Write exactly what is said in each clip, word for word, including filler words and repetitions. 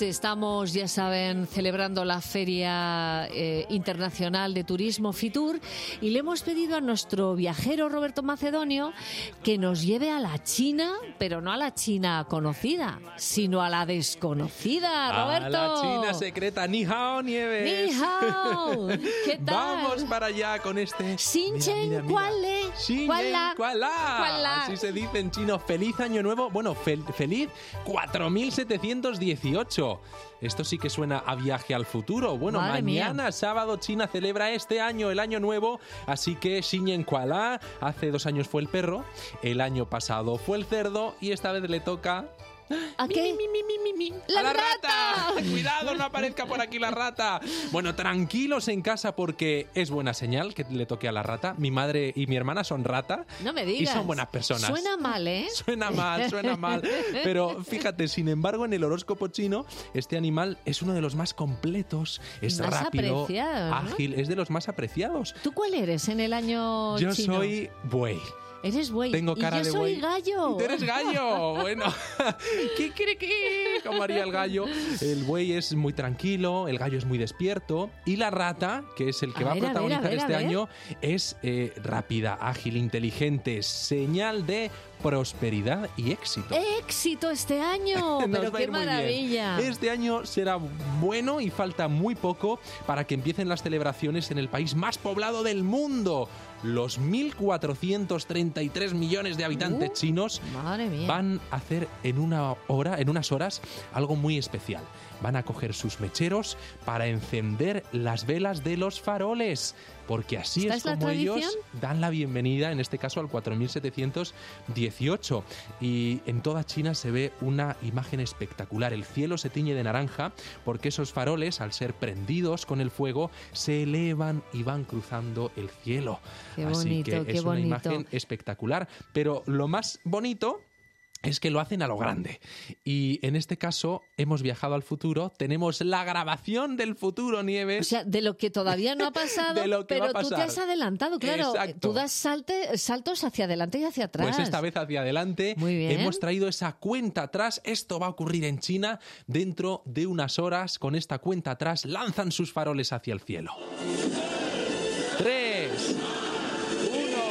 estamos, ya saben, celebrando la Feria eh, Internacional de Turismo Fitur y le hemos pedido a nuestro viajero Roberto Macedonio que nos lleve a la China, pero no a la China conocida, sino a la desconocida, Roberto. A la China secreta. Ni hao, Nieves. Ni hao. ¿Qué tal? Vamos para allá con este... Xinchen Kuale. Xinchen Kuala. Así se dice en chino. Feliz año nuevo. Bueno, fel- feliz cuatro mil setecientos dieciocho. Esto sí que suena a viaje al futuro. Bueno, Madre mañana, mía. sábado, China celebra este año, el año nuevo. Así que Xinchen Kuala, hace dos años fue el perro, el año pasado fue el cerdo y esta vez le toca... ¿A qué? Mi, mi, mi, mi, mi, mi. ¡La ¡A la rata! rata! ¡Cuidado, no aparezca por aquí la rata! Bueno, tranquilos en casa porque es buena señal que le toque a la rata. Mi madre y mi hermana son rata. No me digas. Y son buenas personas. Suena mal, ¿eh? Suena mal, suena mal. Pero fíjate, sin embargo, en el horóscopo chino, este animal es uno de los más completos. Es Más rápido, apreciado, ¿no? ágil, es de los más apreciados. ¿Tú cuál eres en el año Yo chino? soy buey. Eres buey. Tengo cara y yo de soy buey. gallo. ¡Tú eres gallo! Bueno, ¿qué quiere que? Como haría el gallo. El buey es muy tranquilo, el gallo es muy despierto y la rata, que es el que A va a ver, a ver, protagonizar a ver, a este ver. año, es eh, rápida, ágil, inteligente, señal de prosperidad y éxito. ¡Éxito este año! Nos ¡Pero va a qué ir muy bien. maravilla! Este año será bueno y falta muy poco para que empiecen las celebraciones en el país más poblado del mundo. Los mil cuatrocientos treinta y tres millones de habitantes Uh, chinos Madre mía. van a hacer en una hora, en unas horas, algo muy especial. Van a coger sus mecheros para encender las velas de los faroles, porque así ¿Esta es es la como ellos tradición? dan la bienvenida, en este caso al cuatro mil setecientos dieciocho. Y en toda China se ve una imagen espectacular. El cielo se tiñe de naranja porque esos faroles, al ser prendidos con el fuego, se elevan y van cruzando el cielo. Qué Así bonito, que qué es una bonito. imagen espectacular. Pero lo más bonito es que lo hacen a lo grande. Y en este caso hemos viajado al futuro, tenemos la grabación del futuro, Nieves. O sea, de lo que todavía no ha pasado, De lo que pero va a tú te pasar. has adelantado, claro. Exacto. Tú das salte- saltos hacia adelante y hacia atrás. Pues esta vez hacia adelante Muy bien. hemos traído esa cuenta atrás. Esto va a ocurrir en China dentro de unas horas. Con esta cuenta atrás lanzan sus faroles hacia el cielo. Tres, uno...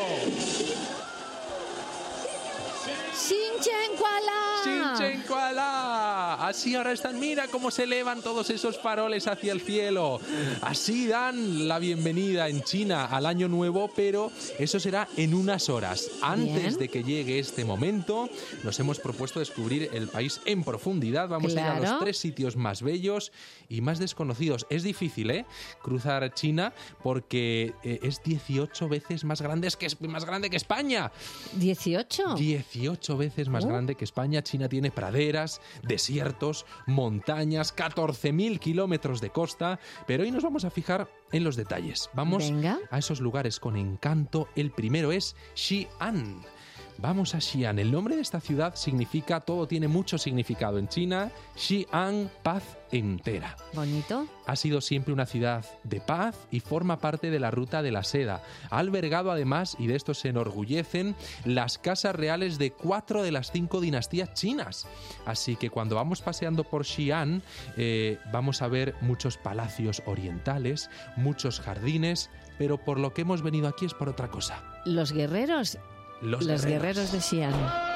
¡Xinchen Kuala! ¡Xinchen Kuala! Así ahora están, mira cómo se elevan todos esos faroles hacia el cielo. Así dan la bienvenida en China al año nuevo, pero eso será en unas horas. Antes Bien. de que llegue este momento, nos hemos propuesto descubrir el país en profundidad. Vamos a ir a Claro. los tres sitios más bellos y más desconocidos. Es difícil, ¿eh? Cruzar China porque eh, es dieciocho veces más grande, es que es más grande que España. ¿dieciocho? dieciocho veces más Oh. grande que España. China tiene praderas, desiertos, montañas, catorce mil kilómetros de costa. Pero hoy nos vamos a fijar en los detalles. Vamos Venga. a esos lugares con encanto. El primero es Xi'an. Vamos a Xi'an. El nombre de esta ciudad significa, todo tiene mucho significado en China. Xi'an, paz entera. Bonito. Ha sido siempre una ciudad de paz y forma parte de la Ruta de la Seda. Ha albergado además, y de esto se enorgullecen, las casas reales de cuatro de las cinco dinastías chinas. Así que cuando vamos paseando por Xi'an, eh, vamos a ver muchos palacios orientales, muchos jardines, pero por lo que hemos venido aquí es por otra cosa. Los guerreros. Los, Los guerreros. guerreros de Xi'an.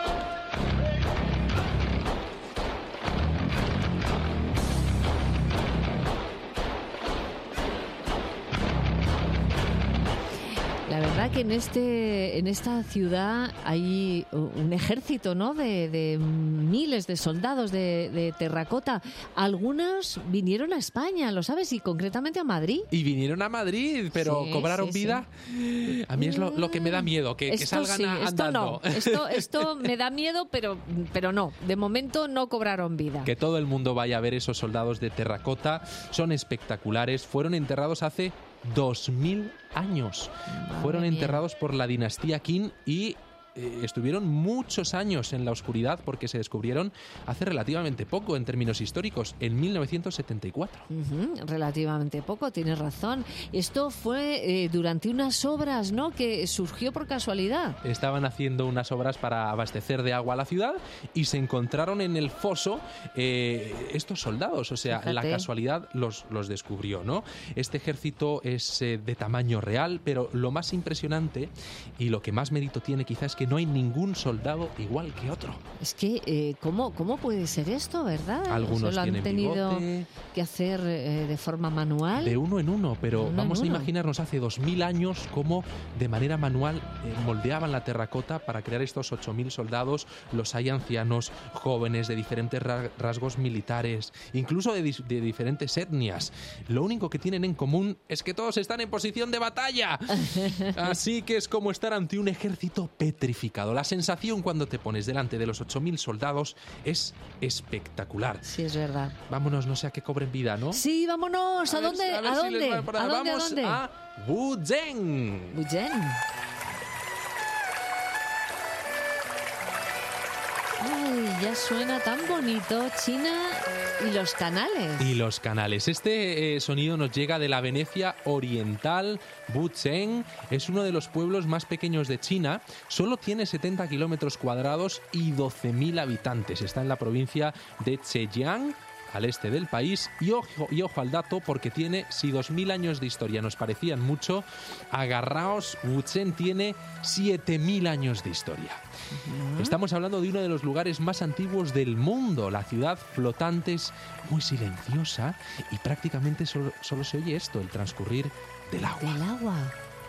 La verdad que en este en esta ciudad hay un ejército, ¿no? de, de miles de soldados de, de terracota. Algunos vinieron a España, ¿lo sabes? Y concretamente a Madrid. Y vinieron a Madrid, pero Sí, ¿cobraron sí, vida? A mí es lo, lo que me da miedo, que, que Esto salgan sí, a- esto andando. no. Esto, esto me da miedo, pero, pero no. De momento no cobraron vida. Que todo el mundo vaya a ver esos soldados de terracota. Son espectaculares. Fueron enterrados hace dos mil años. Madre Fueron mía. enterrados por la dinastía Qin y eh, estuvieron muchos años en la oscuridad porque se descubrieron hace relativamente poco en términos históricos, en mil novecientos setenta y cuatro. Uh-huh, relativamente poco, tienes razón. Esto fue eh, durante unas obras, ¿no?, que surgió por casualidad. Estaban haciendo unas obras para abastecer de agua a la ciudad y se encontraron en el foso eh, estos soldados, o sea, Fíjate. la casualidad los, los descubrió, ¿no? Este ejército es eh, de tamaño real, pero lo más impresionante y lo que más mérito tiene quizás es que no hay ningún soldado igual que otro. Es que, eh, ¿cómo, ¿cómo puede ser esto, verdad? Algunos lo han tienen tenido bigote, que hacer eh, de forma manual. De uno en uno, pero uno vamos en a uno. imaginarnos hace dos mil años cómo de manera manual eh, moldeaban la terracota para crear estos ocho mil soldados. Los hay ancianos, jóvenes, de diferentes ra- rasgos militares, incluso de, dis- de diferentes etnias. Lo único que tienen en común es que todos están en posición de batalla. Así que es como estar ante un ejército petrificado. La sensación cuando te pones delante de los ocho mil soldados es espectacular. Sí, es verdad. Vámonos, no sea que cobren vida, ¿no? Sí, vámonos. ¿A, A ver, dónde? a ver ¿A si dónde? les va por ahí. ¿A dónde? Vamos ¿A dónde? a Wuzhen. Wuzhen. Ay, ya suena tan bonito China y los canales. Y los canales. Este eh, sonido nos llega de la Venecia oriental. Wuzhen es uno de los pueblos más pequeños de China. Solo tiene setenta kilómetros cuadrados y doce mil habitantes. Está en la provincia de Zhejiang, al este del país, y ojo, y ojo al dato, porque tiene, si dos mil años de historia nos parecían mucho, agarraos, Wuzhen tiene siete mil años de historia. Uh-huh. Estamos hablando de uno de los lugares más antiguos del mundo. La ciudad flotante es muy silenciosa y prácticamente solo, solo se oye esto, el transcurrir del agua. Del agua.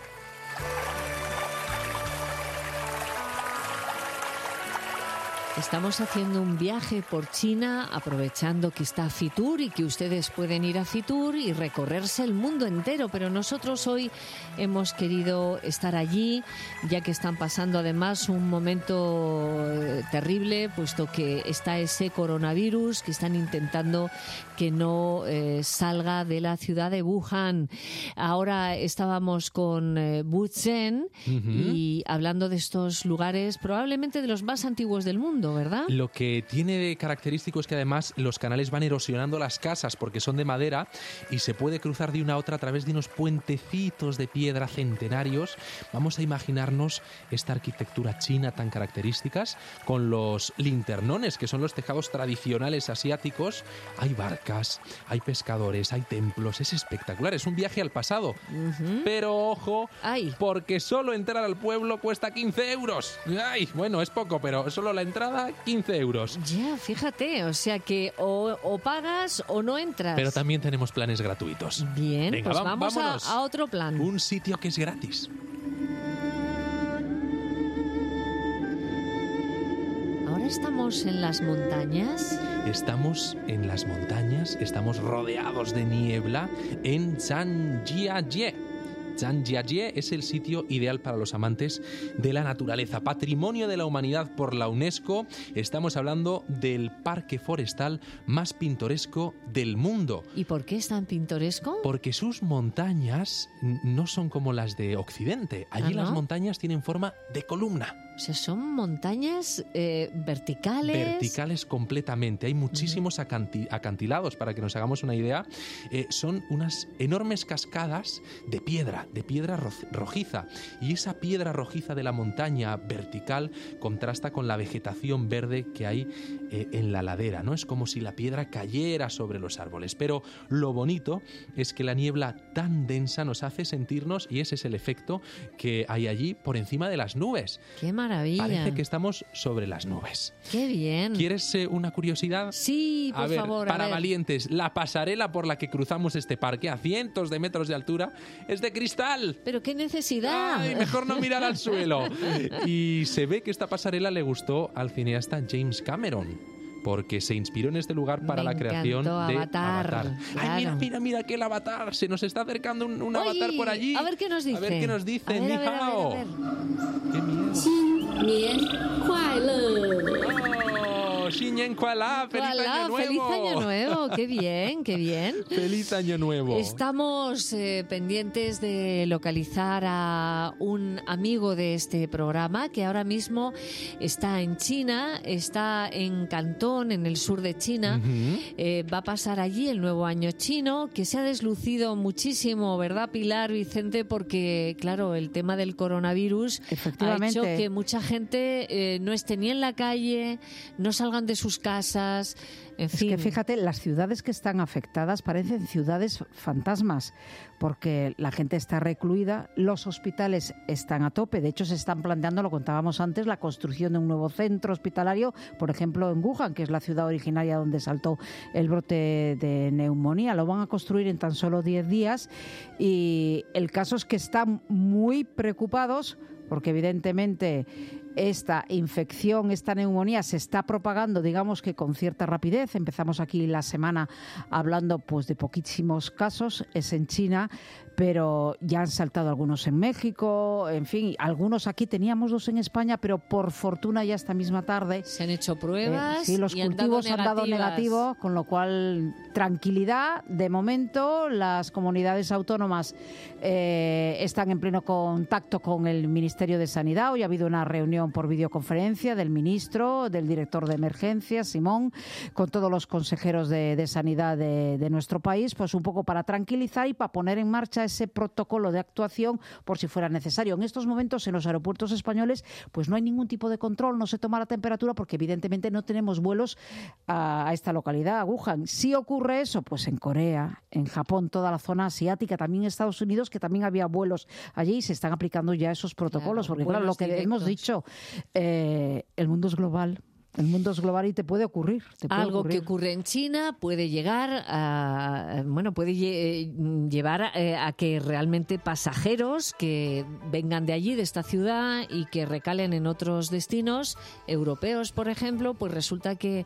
Estamos haciendo un viaje por China, aprovechando que está Fitur y que ustedes pueden ir a Fitur y recorrerse el mundo entero, pero nosotros hoy hemos querido estar allí, ya que están pasando además un momento terrible, puesto que está ese coronavirus que están intentando que no eh, salga de la ciudad de Wuhan. Ahora estábamos con eh, Wuzhen uh-huh. y hablando de estos lugares, probablemente de los más antiguos del mundo, ¿verdad? Lo que tiene de característico es que además los canales van erosionando las casas porque son de madera y se puede cruzar de una a otra a través de unos puentecitos de piedra centenarios. Vamos a imaginarnos esta arquitectura china tan características con los linternones, que son los tejados tradicionales asiáticos. Hay barcas, hay pescadores, hay templos. Es espectacular, es un viaje al pasado. Uh-huh. Pero ojo, Ay. porque solo entrar al pueblo cuesta quince euros. Ay, bueno, es poco, pero solo la entrada quince euros. Ya, fíjate, o sea que o, o pagas o no entras. Pero también tenemos planes gratuitos. Bien, Venga, pues va, vamos a, a otro plan. Un sitio que es gratis. Ahora estamos en las montañas. Estamos en las montañas, estamos rodeados de niebla en Zhangjiajie. Zhangjiajie es el sitio ideal para los amantes de la naturaleza. Patrimonio de la Humanidad por la UNESCO. Estamos hablando del parque forestal más pintoresco del mundo. ¿Y por qué es tan pintoresco? Porque sus montañas no son como las de Occidente. Allí ¿Ah, no? Las montañas tienen forma de columna. O sea, son montañas eh, verticales. Verticales completamente. Hay muchísimos acanti- acantilados, para que nos hagamos una idea. Eh, son unas enormes cascadas de piedra, de piedra ro- rojiza. Y esa piedra rojiza de la montaña vertical contrasta con la vegetación verde que hay eh, en la ladera, ¿no? Es como si la piedra cayera sobre los árboles. Pero lo bonito es que la niebla tan densa nos hace sentirnos, y ese es el efecto que hay allí, por encima de las nubes. ¡Qué maravilla! Parece que estamos sobre las nubes. ¡Qué bien! ¿Quieres eh, una curiosidad? Sí, por a ver, favor. Para a ver. valientes, la pasarela por la que cruzamos este parque a cientos de metros de altura es de cristal. ¿Pero qué necesidad? Ay, mejor no mirar al suelo. Y se ve que esta pasarela le gustó al cineasta James Cameron, porque se inspiró en este lugar para Me la creación de Avatar. Avatar. Claro. Ay, mira, mira, mira que el Avatar. Se nos está acercando un, un Oye, Avatar por allí. A ver qué nos dice. A ver qué nos dice. A ver, Ni a ver, a ver, hao. a ver. Qué miedo. 新年快乐！ Oh, 新年 bien, Kuala, feliz Kuala, año nuevo. Feliz año nuevo, qué bien, qué bien. Feliz año nuevo. Estamos eh, pendientes de localizar a un amigo de este programa que ahora mismo está en China, está en Cantón, en el sur de China. Uh-huh. Eh, va a pasar allí el nuevo año chino, que se ha deslucido muchísimo, ¿verdad, Pilar, Vicente? Porque, claro, el tema del coronavirus ha hecho que mucha gente eh, no esté ni en la calle, no salgan de sus casas. En fin. Es que fíjate, las ciudades que están afectadas parecen ciudades fantasmas, porque la gente está recluida, los hospitales están a tope. De hecho, se están planteando, lo contábamos antes, la construcción de un nuevo centro hospitalario, por ejemplo, en Wuhan, que es la ciudad originaria donde saltó el brote de neumonía. Lo van a construir en tan solo diez días y el caso es que están muy preocupados porque evidentemente esta infección, esta neumonía se está propagando, digamos que con cierta rapidez. Empezamos aquí la semana hablando pues de poquísimos casos, es en China, pero ya han saltado algunos en México, en fin, algunos aquí, teníamos dos en España, pero por fortuna ya esta misma tarde se han hecho pruebas. Eh, sí, los y cultivos han dado, han dado negativo, con lo cual tranquilidad. De momento, las comunidades autónomas eh, están en pleno contacto con el Ministerio de Sanidad. Hoy ha habido una reunión por videoconferencia del ministro, del director de emergencias, Simón, con todos los consejeros de, de sanidad de, de nuestro país, pues un poco para tranquilizar y para poner en marcha ese protocolo de actuación por si fuera necesario. En estos momentos en los aeropuertos españoles pues no hay ningún tipo de control, no se toma la temperatura porque evidentemente no tenemos vuelos a, a esta localidad, a Wuhan. Si ocurre eso, pues en Corea, en Japón, toda la zona asiática, también en Estados Unidos, que también había vuelos allí y se están aplicando ya esos protocolos, claro, porque claro, lo que directos. hemos dicho, eh, el mundo es global. El mundo es global y te puede ocurrir. Te puede Algo ocurrir. que ocurre en China puede llegar a, bueno, puede lle- llevar a, a que realmente pasajeros que vengan de allí, de esta ciudad, y que recalen en otros destinos europeos, por ejemplo, pues resulta que,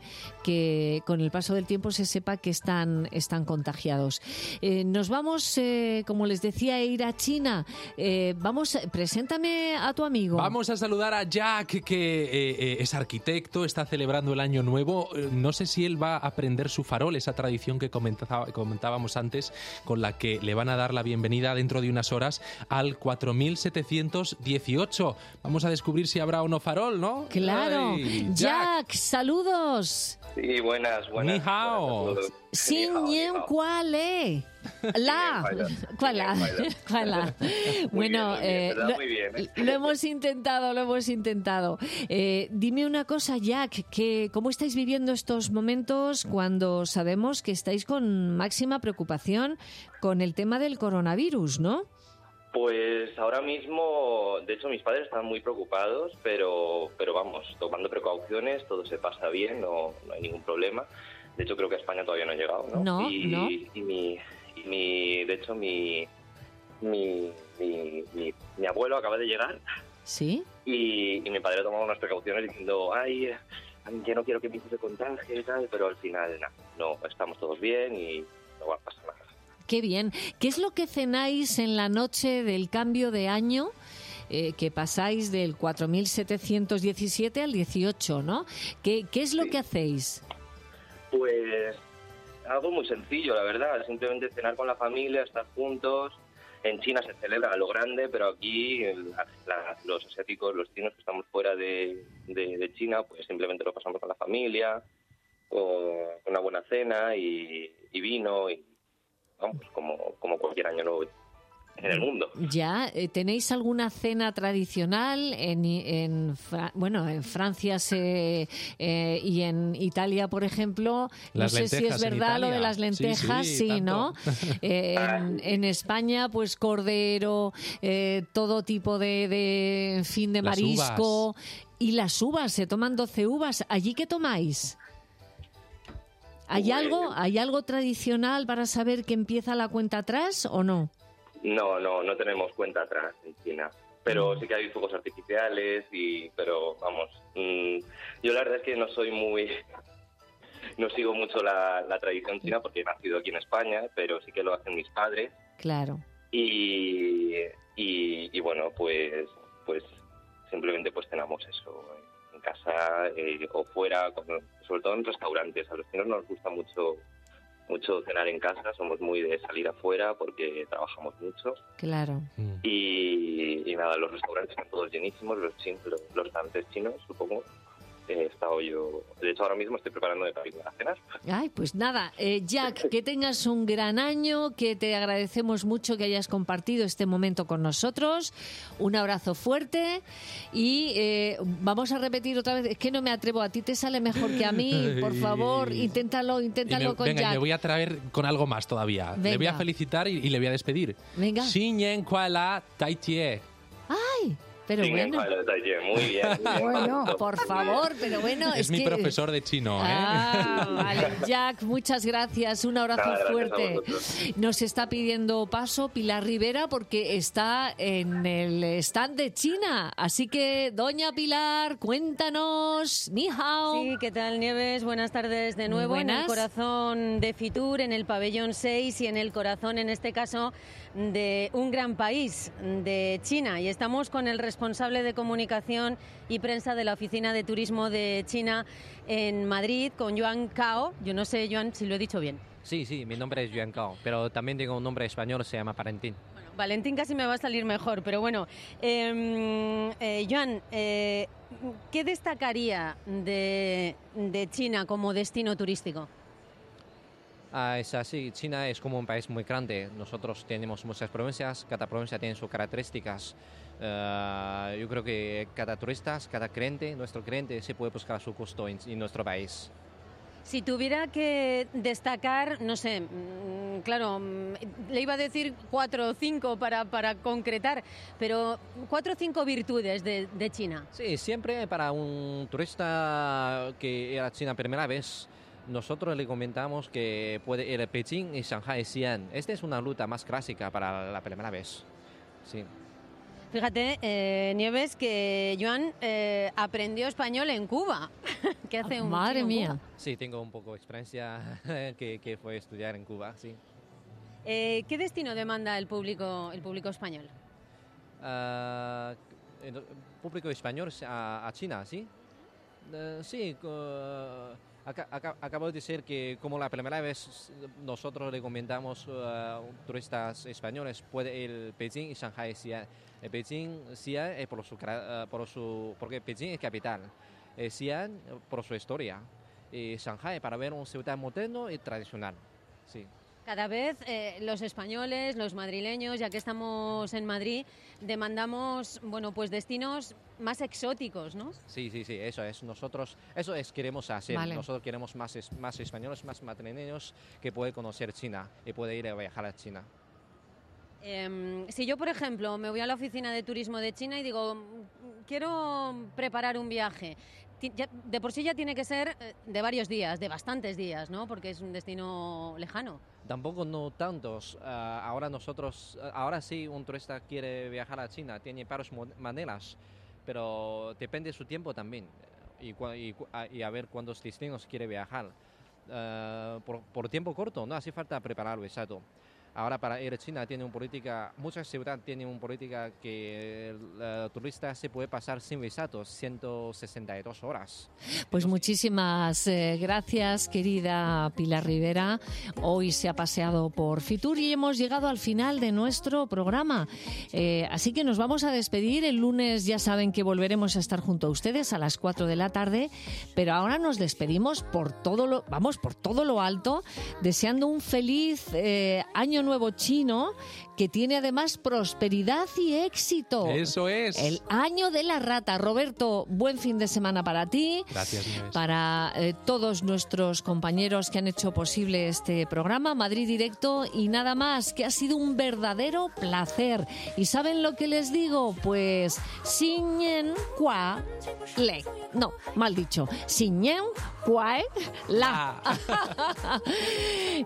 que con el paso del tiempo se sepa que están, están contagiados. Eh, nos vamos, eh, como les decía, a ir a China. Eh, vamos, preséntame a tu amigo. Vamos a saludar a Jack, que eh, eh, es arquitecto, está celebrando el año nuevo. No sé si él va a prender su farol, esa tradición que comentábamos antes, con la que le van a dar la bienvenida dentro de unas horas al cuatro mil setecientos dieciocho. Vamos a descubrir si habrá o no farol, ¿no? Claro. Ay, Jack. Jack, saludos. Sí, buenas, buenas. Ni hao. Sin ñen cuál es. La, ¿cuál la? ¿Cuál la? Bueno, eh, lo, muy bien, ¿eh? lo hemos intentado, lo hemos intentado. Eh, dime una cosa, Jack, que ¿cómo estáis viviendo estos momentos cuando sabemos que estáis con máxima preocupación con el tema del coronavirus, ¿no? Pues ahora mismo, de hecho, mis padres están muy preocupados, pero, pero vamos, tomando precauciones, todo se pasa bien, no, no hay ningún problema. De hecho, creo que a España todavía no ha llegado, ¿no? No, y, no. Y mi, y mi, de hecho, mi, mi, mi, mi, mi abuelo acaba de llegar. ¿Sí? Y, y mi padre ha tomado unas precauciones diciendo, ay, yo no quiero que mi hijo se contagie y tal, pero al final, no, no, estamos todos bien y no va a pasar nada. Qué bien. ¿Qué es lo que cenáis en la noche del cambio de año? Eh, que pasáis del cuatro mil setecientos diecisiete al dieciocho, ¿no? ¿Qué, qué es lo sí. que hacéis? Pues algo muy sencillo, la verdad. Simplemente cenar con la familia, estar juntos. En China se celebra a lo grande, pero aquí la, la, los asiáticos, los chinos que estamos fuera de, de, de China, pues simplemente lo pasamos con la familia, con una buena cena y, y vino, y vamos, como, como cualquier año nuevo en el mundo. Ya, eh, ¿tenéis alguna cena tradicional en, en Fra- bueno, en Francia se, eh, y en Italia, por ejemplo? Las no sé si es lentejas en verdad lo de Italia. las lentejas, Sí, sí, sí, ¿no? Eh, en, en España, pues cordero, eh, todo tipo de, de en fin, de Las marisco. uvas. Y las uvas, se toman doce uvas. ¿Allí qué tomáis? ¿Hay Pues- algo, ¿Hay algo tradicional para saber que empieza la cuenta atrás o no? No, no, no tenemos cuenta atrás en China. Pero sí que hay fuegos artificiales, y pero vamos, mmm, yo la verdad es que no soy muy... No sigo mucho la, la tradición china porque he nacido aquí en España, pero sí que lo hacen mis padres. Claro. Y, y, y bueno, pues pues simplemente pues cenamos eso en casa eh, o fuera, con, sobre todo en restaurantes. A los chinos nos gusta mucho mucho cenar en casa, somos muy de salir afuera porque trabajamos mucho. Claro. Y, y nada, los restaurantes están todos llenísimos, los chinos, los, los restaurantes chinos, supongo. He estado yo, de hecho ahora mismo estoy preparando de camino a cenar. Ay, pues nada, eh, Jack, que tengas un gran año, que te agradecemos mucho que hayas compartido este momento con nosotros. Un abrazo fuerte y eh, vamos a repetir otra vez, es que no me atrevo, a ti te sale mejor que a mí, por favor, inténtalo, inténtalo me, con venga, Jack. Venga, me voy a traer con algo más todavía. Venga. Le voy a felicitar y, y le voy a despedir. Venga. Xin Yen Kuai La Tai Tie. Ay, pero Sí, bueno. Muy bien, muy bien. Bueno, Por favor, pero bueno, Es, es mi que... profesor de chino, ¿eh? Ah, vale. Jack, muchas gracias. Un abrazo Nada, gracias a fuerte. vosotros. Nos está pidiendo paso Pilar Rivera porque está en el stand de China. Así que, doña Pilar, cuéntanos. Ni hao. Sí, ¿qué tal, Nieves? Buenas tardes de nuevo. En el corazón de Fitur, en el pabellón seis y en el corazón, en este caso, de un gran país, de China. Y estamos con el responsable de comunicación y prensa de la Oficina de Turismo de China en Madrid, con Yuan Cao. Yo no sé, Yuan, si lo he dicho bien. Sí, sí, mi nombre es Yuan Cao, pero también tengo un nombre español, se llama Valentín. Bueno, Valentín casi me va a salir mejor, pero bueno. Eh, eh, Yuan, eh, ¿qué destacaría de, de China como destino turístico? Ah, es así, China es como un país muy grande. Nosotros tenemos muchas provincias, cada provincia tiene sus características. Uh, yo creo que cada turista, cada cliente, nuestro cliente se puede buscar a su gusto en, en nuestro país. Si tuviera que destacar, no sé, mmm, claro, mmm, le iba a decir cuatro o cinco para, para concretar, pero cuatro o cinco virtudes de, de China. Sí, siempre para un turista que era a China primera vez, nosotros le comentamos que puede ir a Beijing y Shanghai, Xi'an. Esta es una ruta más clásica para la primera vez. Sí. Fíjate, eh, Nieves, que Yuan eh, aprendió español en Cuba. ¿Qué hace un Madre chino en mía. Cuba? Sí, tengo un poco de experiencia que, que fue estudiar en Cuba, sí. Eh, ¿Qué destino demanda el público, el público español? Uh, el público español a, a China, ¿sí? Uh, sí, uh, Acá, acá, acabo de decir que como la primera vez nosotros recomendamos a uh, turistas españoles puede ir Beijing y Shanghai, Xi'an. El Beijing, Xi'an es por su, uh, por su, porque Beijing es capital, eh, Xi'an por su historia y Shanghai para ver un ciudad moderno y tradicional. Sí. Cada vez eh, los españoles, los madrileños, ya que estamos en Madrid, demandamos, bueno, pues destinos más exóticos, ¿no? Sí, sí, sí, eso es. Nosotros, eso es queremos hacer. Vale. Nosotros queremos más, más españoles, más madrileños que pueden conocer China y pueden ir a viajar a China. Eh, si yo, por ejemplo, me voy a la oficina de turismo de China y digo, quiero preparar un viaje, de por sí ya tiene que ser de varios días, de bastantes días, ¿no? Porque es un destino lejano. Tampoco no tantos. Uh, ahora nosotros, uh, ahora sí un turista quiere viajar a China, tiene varias maneras, pero depende de su tiempo también y, y, y a ver cuántos destinos quiere viajar. Uh, por, por tiempo corto, no hace falta prepararlo, exacto. Ahora para ir a China tiene una política, muchas ciudades tienen una política que el uh, turista se puede pasar sin visados ciento sesenta y dos horas. Pues muchísimas eh, gracias, querida Pilar Rivera. Hoy se ha paseado por Fitur y hemos llegado al final de nuestro programa. Eh, así que nos vamos a despedir. El lunes ya saben que volveremos a estar junto a ustedes a las cuatro de la tarde, pero ahora nos despedimos por todo lo, vamos, por todo lo alto, deseando un feliz eh, año nuevo chino que tiene además prosperidad y éxito. Eso es. El año de la rata. Roberto, buen fin de semana para ti. Gracias, Nieves. Para eh, todos nuestros compañeros que han hecho posible este programa, Madrid Directo, y nada más, que ha sido un verdadero placer. ¿Y saben lo que les digo? Pues Xin Yen Kuai Le. No, mal dicho. Xin Yen Kuai La.